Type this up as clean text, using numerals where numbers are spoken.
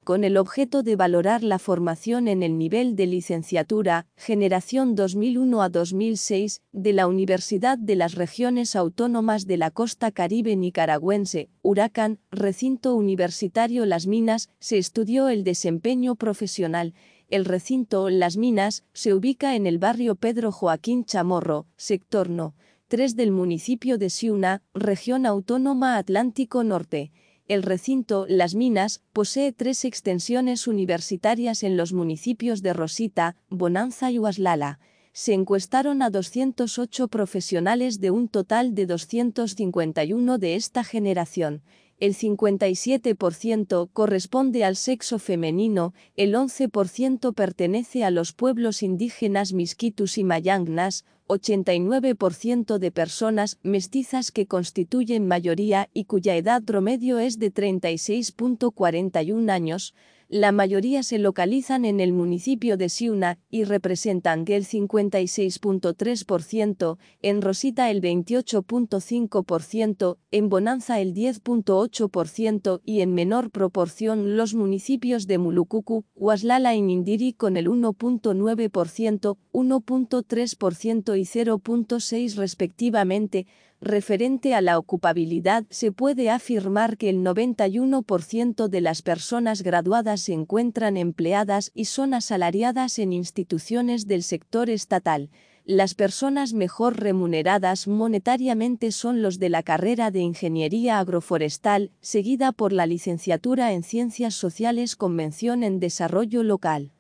con el objeto de valorar la formación en el nivel de licenciatura, generación 2001 a 2006, de la Universidad de las Regiones Autónomas de la Costa Caribe Nicaragüense, Huracán, Recinto Universitario Las Minas, se estudió el desempeño profesional. El recinto Las Minas se ubica en el barrio Pedro Joaquín Chamorro, sector No. 3 del municipio de Ciuna, región autónoma Atlántico Norte. El recinto Las Minas posee 3 extensiones universitarias en los municipios de Rosita, Bonanza y Huaslala. Se encuestaron a 208 profesionales de un total de 251 de esta generación. El 57% corresponde al sexo femenino, el 11% pertenece a los pueblos indígenas Misquitus y Mayangnas, 89% de personas mestizas que constituyen mayoría y cuya edad promedio es de 36.41 años. La mayoría se localizan en el municipio de Ciuna y representan el 56.3%, en Rosita el 28.5%, en Bonanza el 10.8% y en menor proporción los municipios de Mulucucu, Huaslala y Nindiri con el 1.9%, 1.3% y 0.6% respectivamente. Referente a la ocupabilidad, se puede afirmar que el 91% de las personas graduadas se encuentran empleadas y son asalariadas en instituciones del sector estatal. Las personas mejor remuneradas monetariamente son los de la carrera de Ingeniería Agroforestal, seguida por la licenciatura en Ciencias Sociales con mención en Desarrollo Local.